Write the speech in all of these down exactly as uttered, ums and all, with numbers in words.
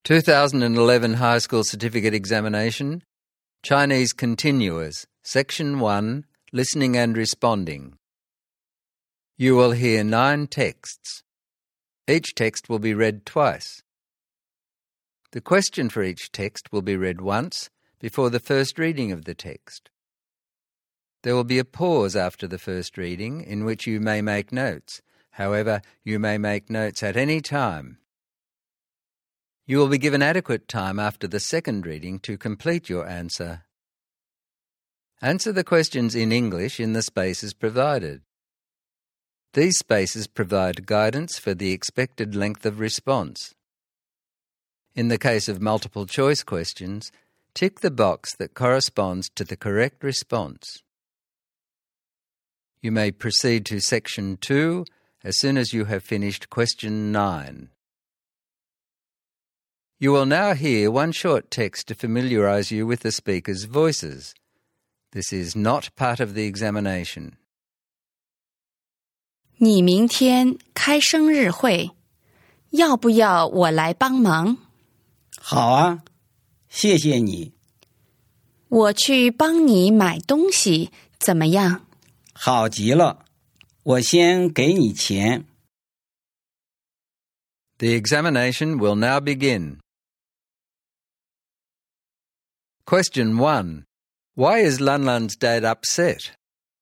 two thousand eleven High School Certificate Examination, Chinese Continuous, Section one, Listening and Responding. You will hear nine texts. Each text will be read twice. The question for each text will be read once before the first reading of the text. There will be a pause after the first reading in which you may make notes. However, you may make notes at any time. You will be given adequate time after the second reading to complete your answer. Answer the questions in English in the spaces provided. These spaces provide guidance for the expected length of response. In the case of multiple choice questions, tick the box that corresponds to the correct response. You may proceed to Section two as soon as you have finished Question nine. You will now hear one short text to familiarize you with the speaker's voices. This is not part of the examination. 你明天开生日会，要不要我来帮忙？ 好啊，谢谢你。 我去帮你买东西，怎么样？ 好极了，我先给你钱。 The examination will now begin. Question one. Why is Lanlan's dad upset?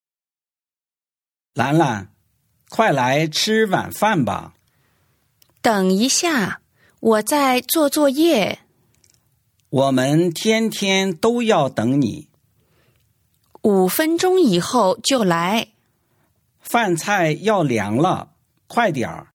兰兰，快来吃晚饭吧。 等一下，我在做作业。 我们天天都要等你。 五分钟以后就来。 饭菜要凉了，快点儿。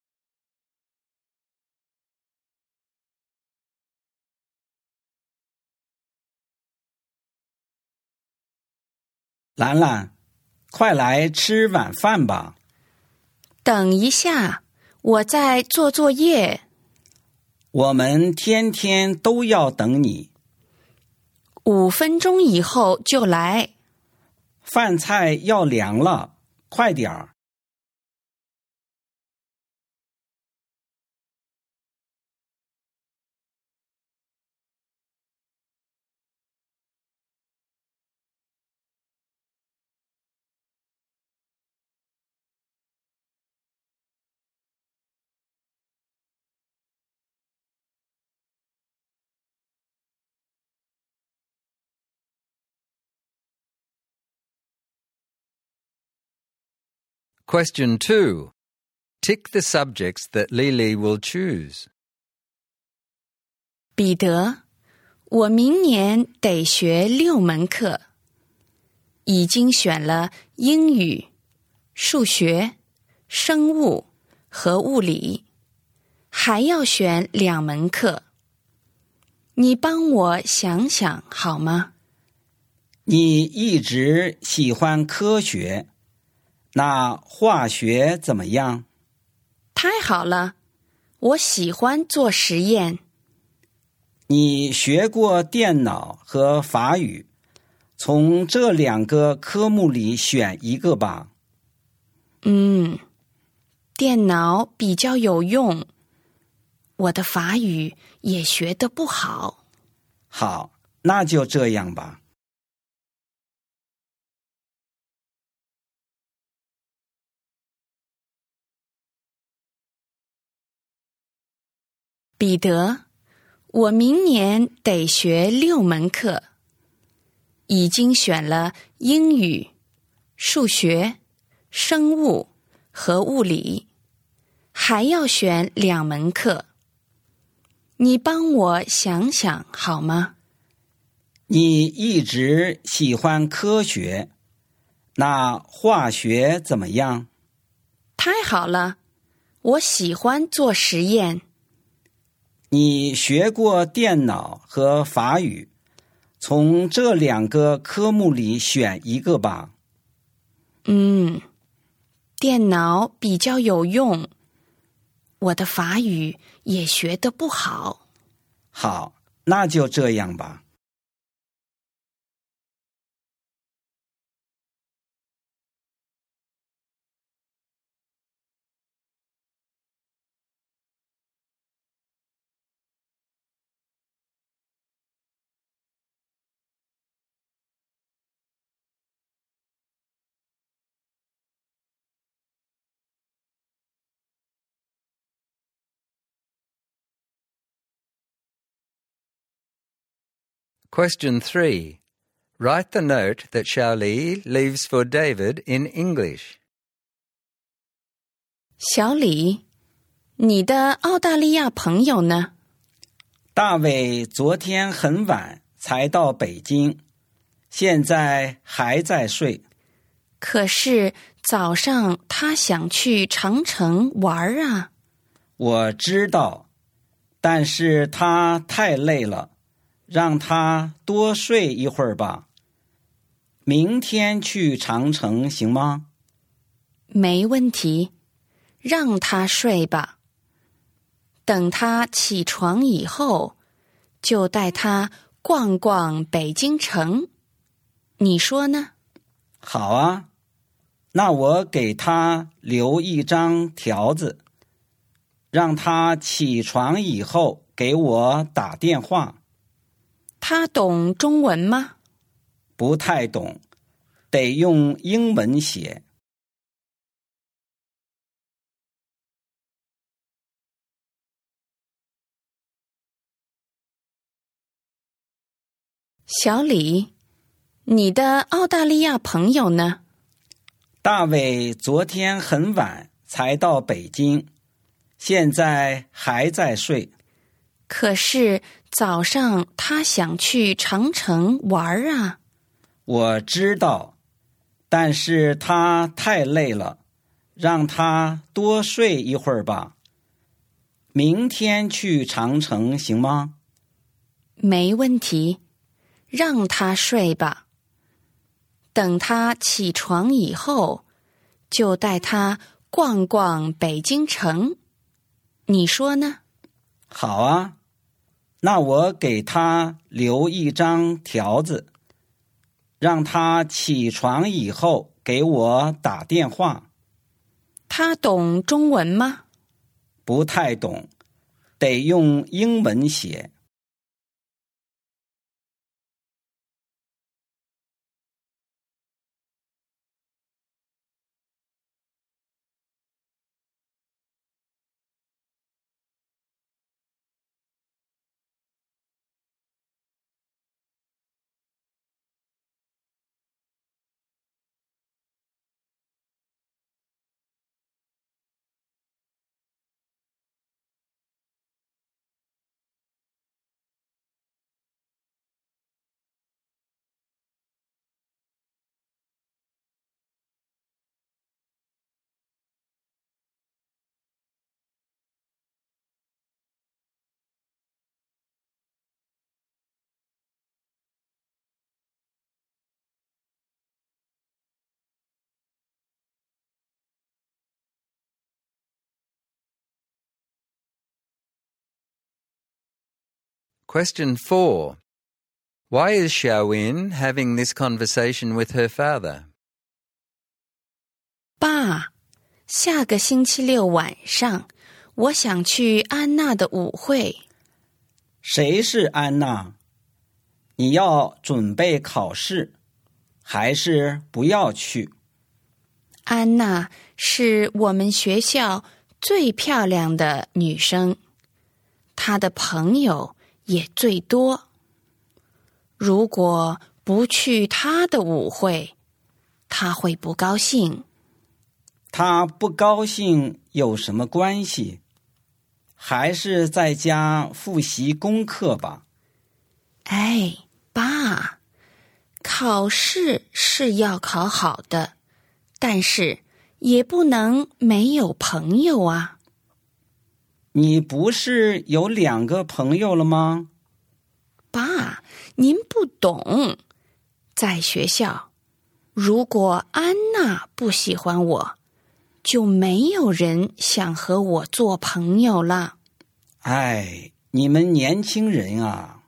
兰兰，快来吃晚饭吧。 等一下，我在做作业。 我们天天都要等你。 五分钟以后就来。 饭菜要凉了，快点儿。 Question two. Tick the subjects that Lili will choose. 彼得，我明年得学六门课，已经选了英语、数学、生物和物理，还要选两门课。你帮我想想好吗？ 你一直喜欢科学，那化学怎么样？ 太好了，我喜欢做实验。 你学过电脑和法语，从这两个科目里选一个吧。 嗯，电脑比较有用，我的法语也学得不好。 好，那就这样吧。 彼得，我明年得学六门课，已经选了英语、数学、生物和物理，还要选两门课。你帮我想想好吗？ 你一直喜欢科学，那化学怎么样？ 太好了，我喜欢做实验。 你学过电脑和法语，从这两个科目里选一个吧。 嗯，电脑比较有用，我的法语也学得不好。 好，那就这样吧。 Question three. Write the note that Xiaoli leaves for David in English. 小李，你的澳大利亚朋友呢？ 大卫昨天很晚才到北京，现在还在睡。 可是早上他想去长城玩啊。 我知道，但是他太累了，让他多睡一会儿吧。明天去长城行吗？ 没问题，让他睡吧。等他起床以后，就带他逛逛北京城。你说呢？ 好啊，那我给他留一张条子，让他起床以后给我打电话。 他懂中文吗？ 不太懂，得用英文写。 小李，你的澳大利亚朋友呢？ 大卫昨天很晚才到北京，现在还在睡。 可是早上他想去长城玩啊。 我知道，但是他太累了，让他多睡一会儿吧。明天去长城行吗？ 没问题，让他睡吧。等他起床以后，就带他逛逛北京城。你说呢？ 好啊，那我给他留一张条子，让他起床以后给我打电话。 他懂中文吗？ 不太懂，得用英文写。 Question four. Why is Xiaowin having this conversation with her father? 爸，下个星期六晚上，我想去安娜的舞会。 谁是安娜？你要准备考试，还是不要去？ 安娜是我们学校最漂亮的女生，她的朋友也最多。如果不去她的舞会，她会不高兴。 她不高兴有什么关系？还是在家复习功课吧。 哎，爸，考试是要考好的，但是也不能没有朋友啊。 你不是有两个朋友了吗？ 爸，您不懂。在学校，如果安娜不喜欢我，就没有人想和我做朋友了。 哎，你们年轻人啊。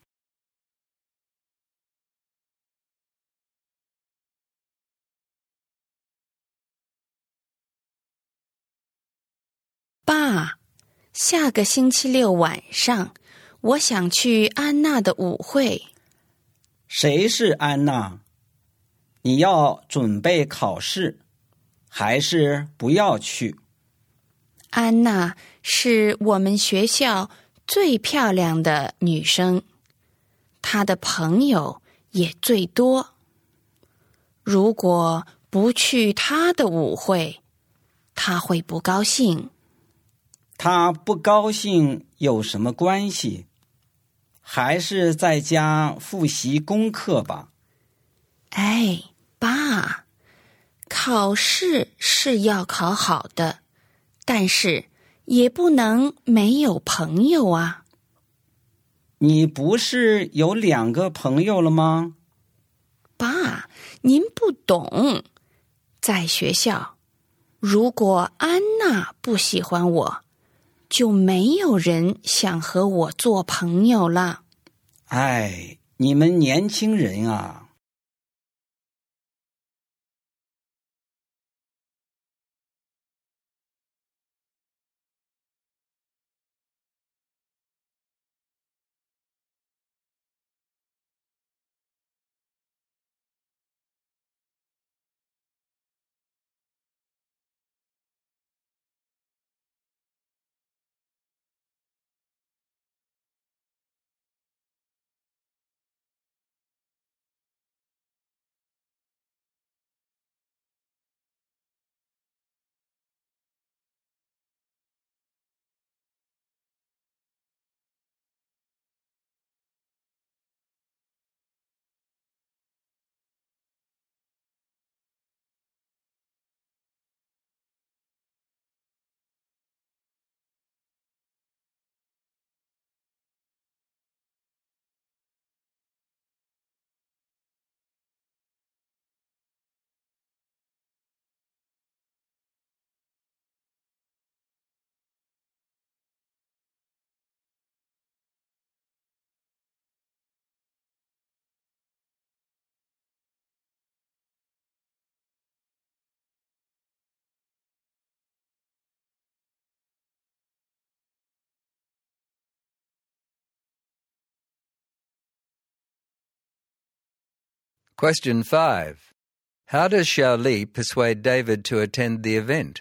爸，下个星期六晚上，我想去安娜的舞会。 谁是安娜？你要准备考试，还是不要去？ 安娜是我们学校最漂亮的女生， 他的朋友也最多。如果不去他的舞会，他会不高兴。 他不高兴有什么关系？还是在家复习功课吧。 哎，爸，考试是要考好的，但是也不能没有朋友啊。 你不是有两个朋友了吗？ 爸，您不懂。在学校，如果安娜不喜欢我，就没有人想和我做朋友了。 哎，你们年轻人啊。 Question five. How does Xiao Li persuade David to attend the event?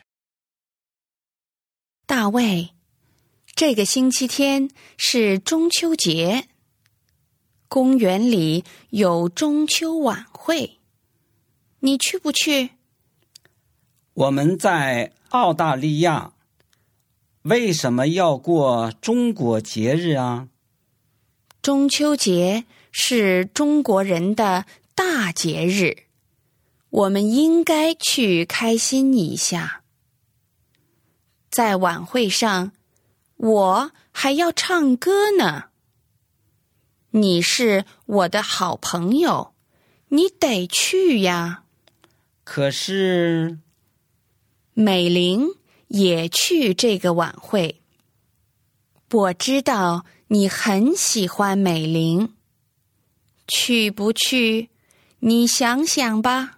大卫，这个星期天是中秋节，公园里有中秋晚会，你去不去？ 我们在澳大利亚，为什么要过中国节日啊？ 中秋节是中国人的大节日，我们应该去开心一下。在晚会上，我还要唱歌呢。你是我的好朋友，你得去呀。 可是， 美玲也去这个晚会。我知道你很喜欢美玲，去不去？你想想吧。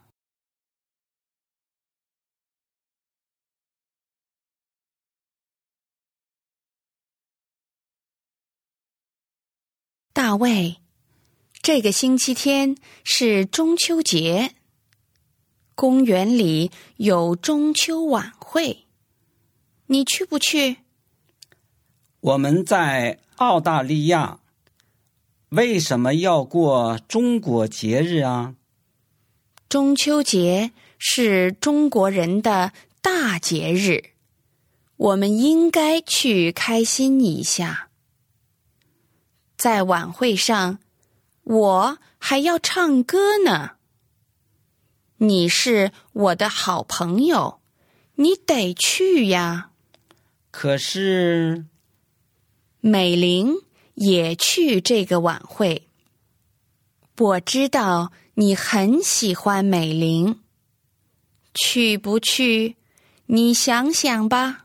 大卫，这个星期天是中秋节，公园里有中秋晚会，你去不去？ 我们在澳大利亚，为什么要过中国节日啊？ 中秋节是中国人的大节日，我们应该去开心一下。在晚会上，我还要唱歌呢。你是我的好朋友，你得去呀。 可是， 美玲也去这个晚会。我知道你很喜欢美玲，去不去？你想想吧。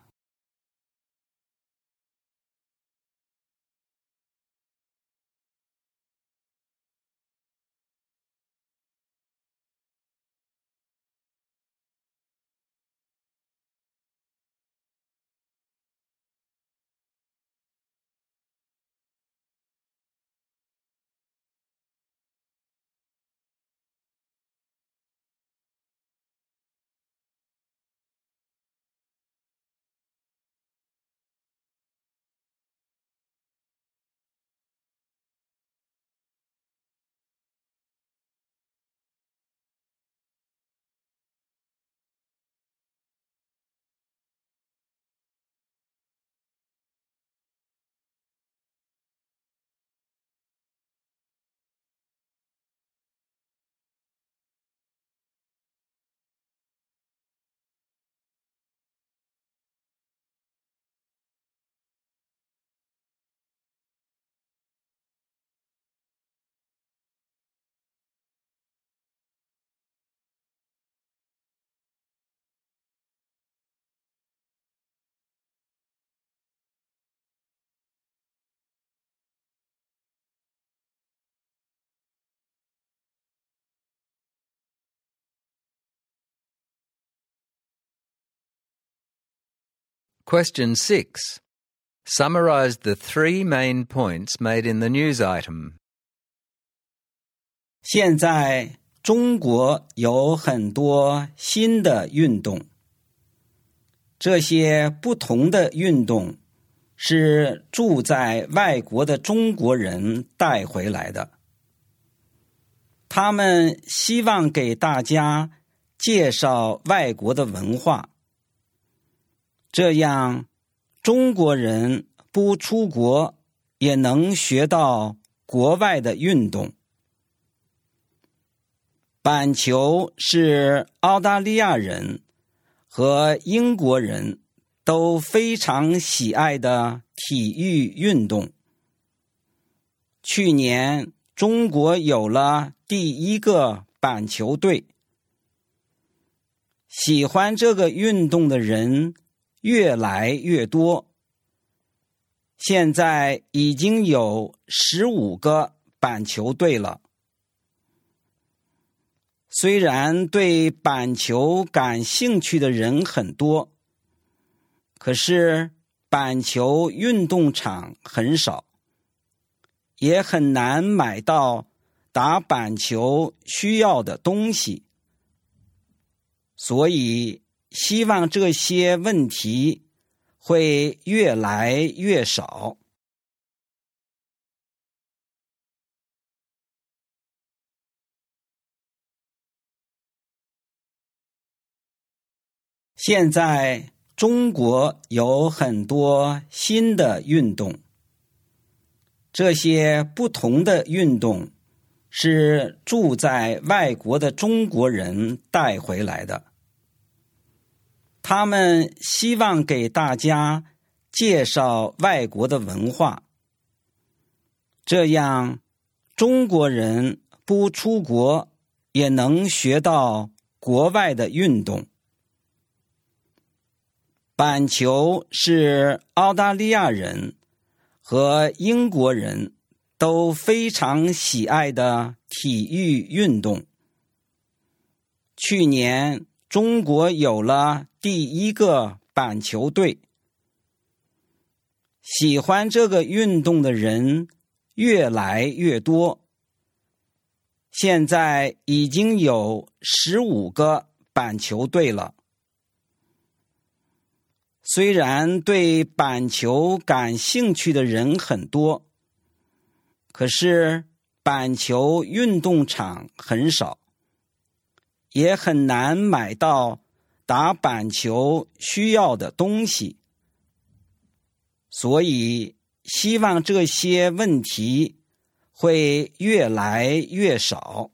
Question six. Summarize the three main points made in the news item. 现在中国有很多新的运动，这些不同的运动是住在外国的中国人带回来的。他们希望给大家介绍外国的文化，这样中国人不出国也能学到国外的运动。板球是澳大利亚人和英国人都非常喜爱的体育运动。去年中国有了第一个板球队，喜欢这个运动的人越来越多，现在已经有十五个板球队了。虽然对板球感兴趣的人很多，可是板球运动场很少，也很难买到打板球需要的东西，所以希望这些问题会越来越少。现在中国有很多新的运动，这些不同的运动是住在外国的中国人带回来的。他们希望给大家介绍外国的文化，这样中国人不出国也能学到国外的运动。板球是澳大利亚人和英国人都非常喜爱的体育运动。去年中国有了第一个板球队，喜欢这个运动的人越来越多，现在已经有十五个板球队了。虽然对板球感兴趣的人很多，可是板球运动场很少，也很难买到打板球需要的东西，所以希望这些问题会越来越少。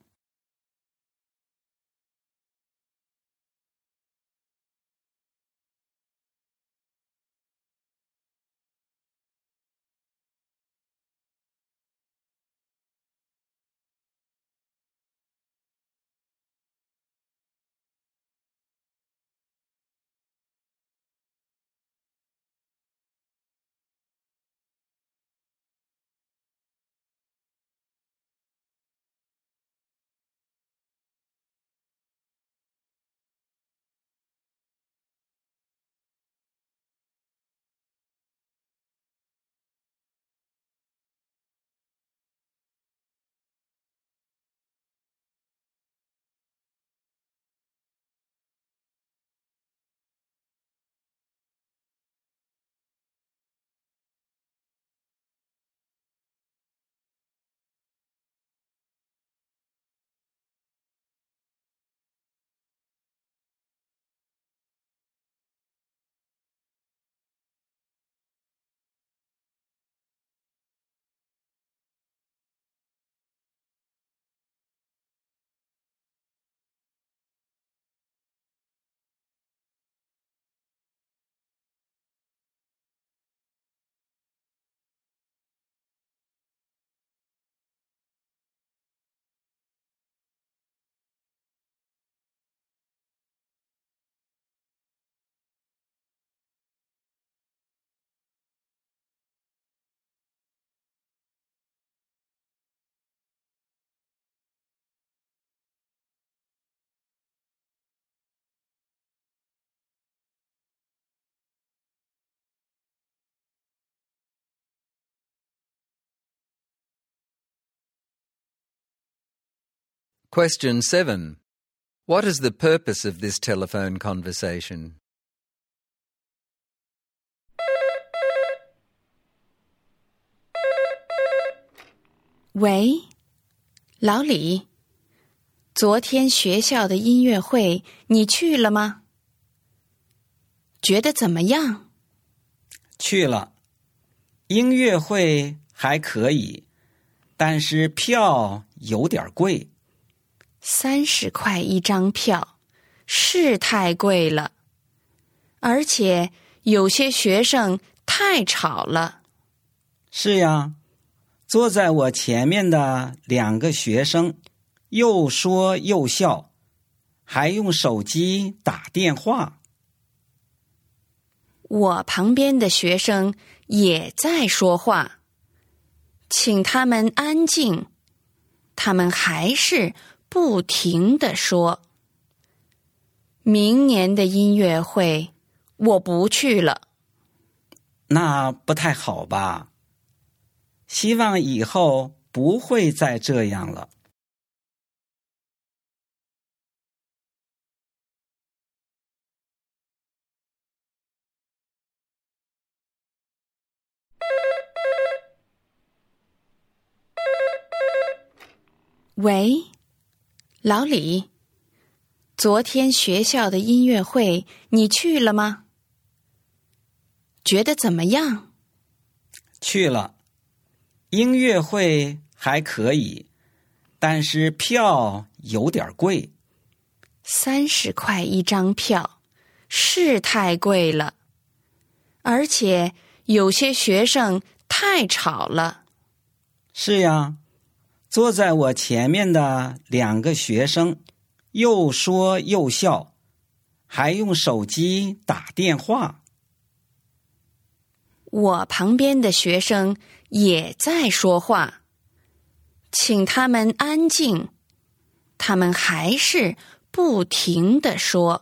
Question seven. What is the purpose of this telephone conversation? 喂，老李，昨天学校的音乐会你去了吗？觉得怎么样？ 去了，音乐会还可以，但是票有点贵。 三十块一张票，是太贵了，而且有些学生太吵了。 是呀，坐在我前面的两个学生又说又笑，还用手机打电话。 我旁边的学生也在说话，请他们安静，他们还是不停地说。明年的音乐会我不去了。 那不太好吧？希望以后不会再这样了。 喂，老李，昨天学校的音乐会你去了吗？觉得怎么样？ 去了，音乐会还可以，但是票有点贵。 三十块一张票，是太贵了，而且有些学生太吵了。 是呀，坐在我前面的两个学生又说又笑，还用手机打电话。 我旁边的学生也在说话，请他们安静，他们还是不停地说。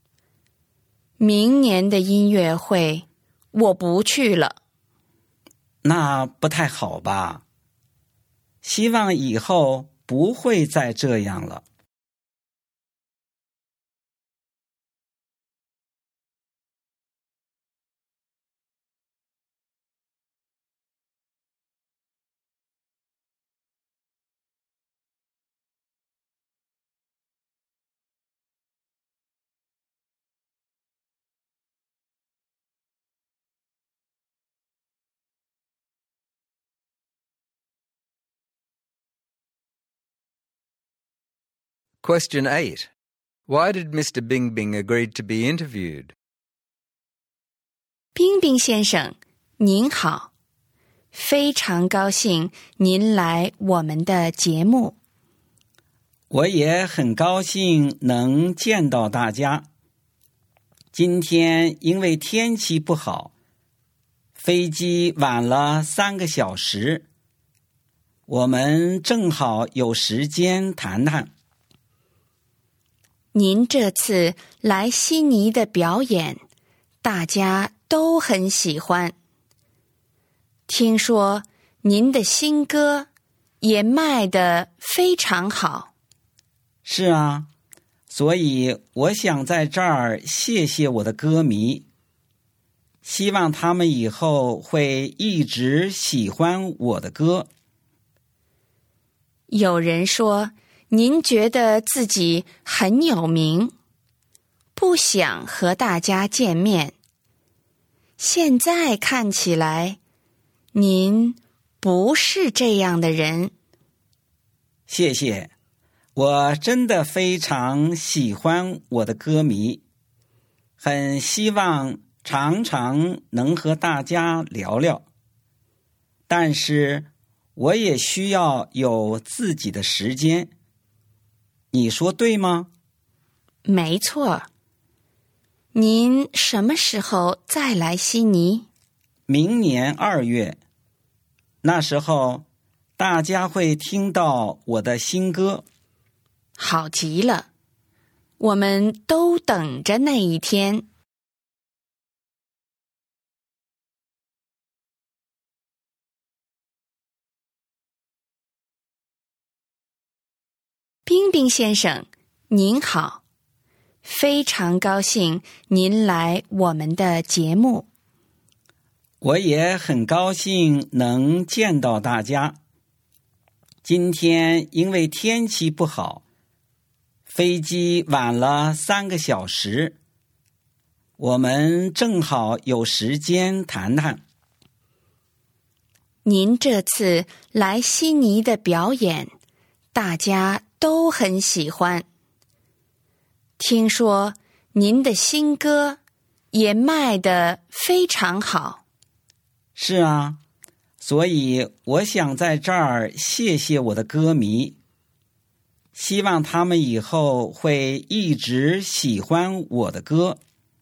明年的音乐会我不去了。 那不太好吧？希望以后不会再这样了。 Question eight. Why did Mister Bingbing agree to be interviewed? 冰冰先生，您好，非常高兴您来我们的节目。 我也很高兴能见到大家。今天因为天气不好，飞机晚了三个小时，我们正好有时间谈谈。 您这次来悉尼的表演，大家都很喜欢。听说您的新歌也卖得非常好。 是啊，所以我想在这儿谢谢我的歌迷，希望他们以后会一直喜欢我的歌。 有人说您觉得自己很有名，不想和大家见面。现在看起来，您不是这样的人。 谢谢，我真的非常喜欢我的歌迷，很希望常常能和大家聊聊。但是我也需要有自己的时间。你说对吗？ 没错。您什么时候再来悉尼？ 明年二月，那时候大家会听到我的新歌。 好极了，我们都等着那一天。冰冰冰先生，您好，非常高兴您来我们的节目。 我也很高兴能见到大家。今天因为天气不好，飞机晚了三个小时，我们正好有时间谈谈。 您这次来悉尼的表演，大家都很喜欢。听说您的新歌也卖得非常好。 是啊，所以我想在这儿谢谢我的歌迷，希望他们以后会一直喜欢我的歌。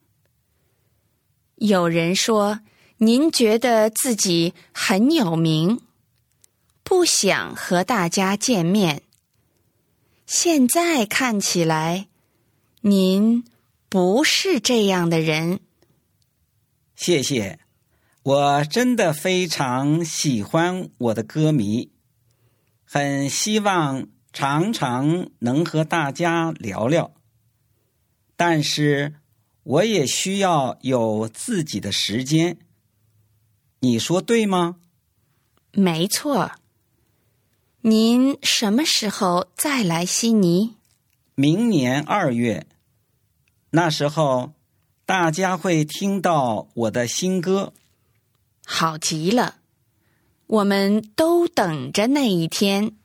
有人说，您觉得自己很有名，不想和大家见面。现在看起来，您不是这样的人。 谢谢，我真的非常喜欢我的歌迷，很希望常常能和大家聊聊。但是我也需要有自己的时间。你说对吗？ 没错。您什么时候再来悉尼？ 明年二月，那时候大家会听到我的新歌。 好极了，我们都等着那一天。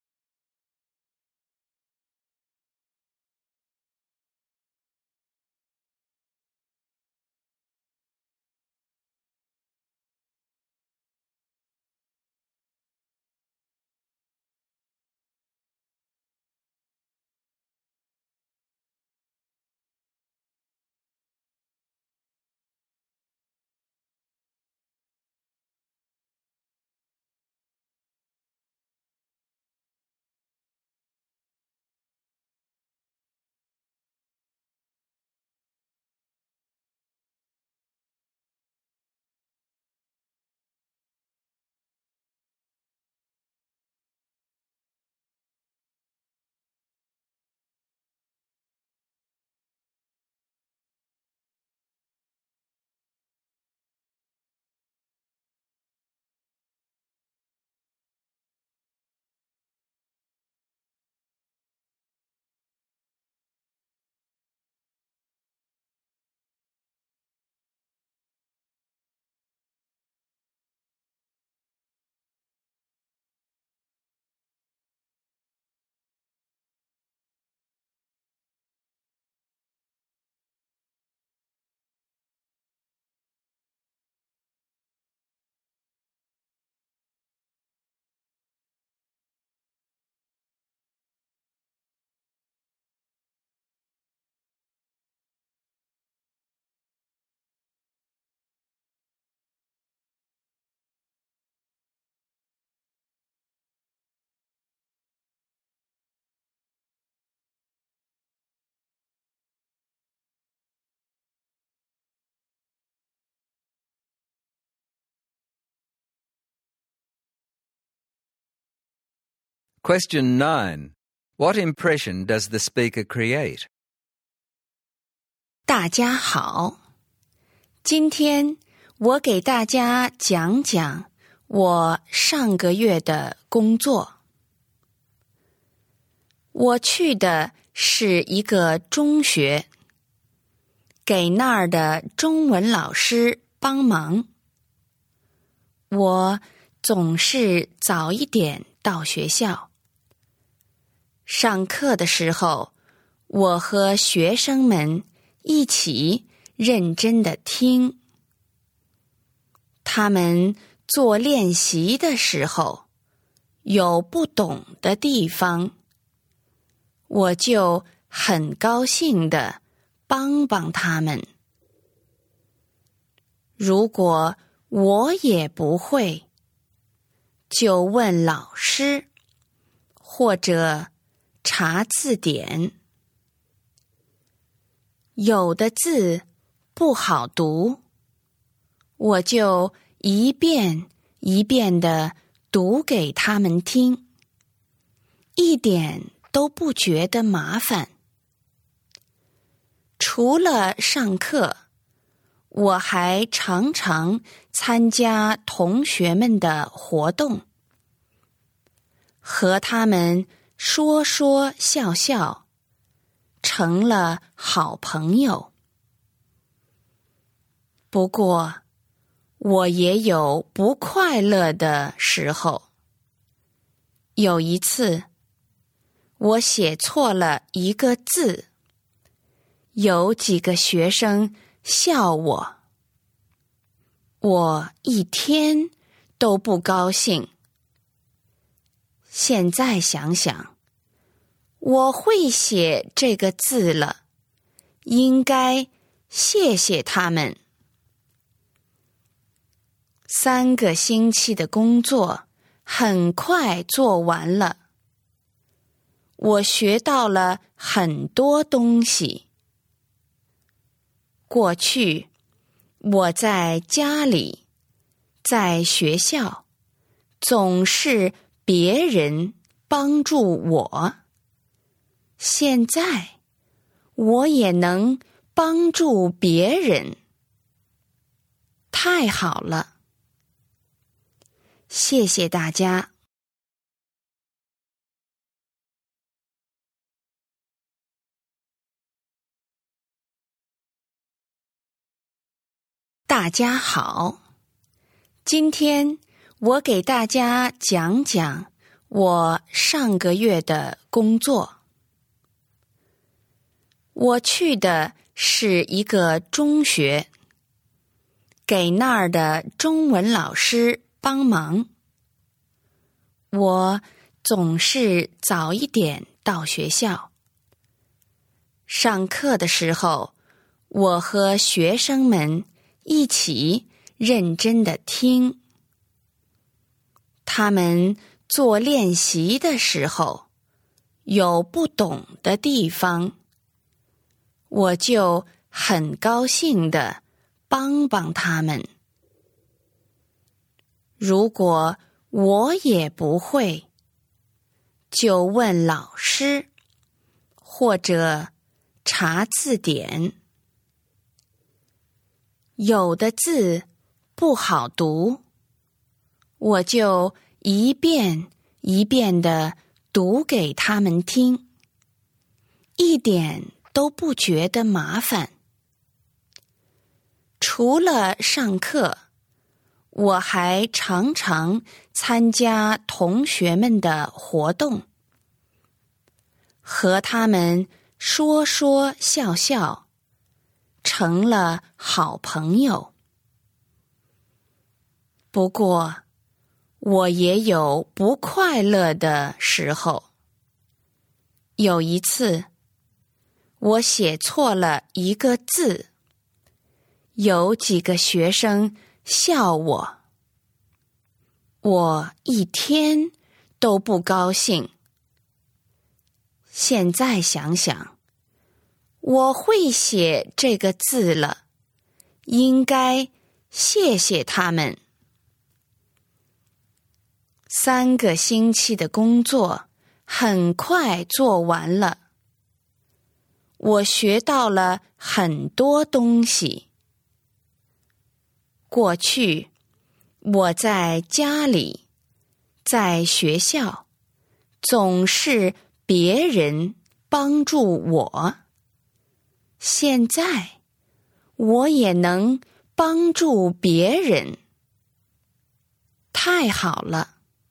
Question nine. What impression does the speaker create? 大家好，今天我给大家讲讲我上个月的工作。我去的是一个中学，给那儿的中文老师帮忙。我总是早一点到学校。上课的时候，我和学生们一起认真地听。他们做练习的时候，有不懂的地方，我就很高兴地帮帮他们。如果我也不会，就问老师，或者查字典。有的字不好读，我就一遍一遍地读给他们听，一点都不觉得麻烦。除了上课，我还常常参加同学们的活动，和他们说说笑笑，成了好朋友。不过，我也有不快乐的时候。有一次，我写错了一个字，有几个学生笑我，我一天都不高兴。现在想想，我会写这个字了，应该谢谢他们。三个星期的工作很快做完了，我学到了很多东西。过去，我在家里，在学校，总是别人帮助我。现在，我也能帮助别人。太好了！谢谢大家。大家好，今天我给大家讲讲我上个月的工作。我去的是一个中学，给那儿的中文老师帮忙。我总是早一点到学校。上课的时候，我和学生们一起认真地听。他们做练习的时候，有不懂的地方，我就很高兴地帮帮他们。如果我也不会，就问老师，或者查字典。有的字不好读，我就一遍一遍地读给他们听，一点都不觉得麻烦。除了上课，我还常常参加同学们的活动，和他们说说笑笑，成了好朋友。不过，我也有不快乐的时候。有一次，我写错了一个字，有几个学生笑我，我一天都不高兴。现在想想，我会写这个字了，应该谢谢他们。三个星期的工作很快做完了，我学到了很多东西。过去，我在家里，在学校，总是别人帮助我。现在，我也能帮助别人。太好了！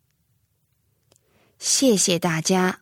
谢谢大家。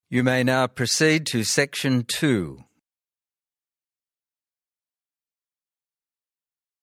You may now proceed to Section two.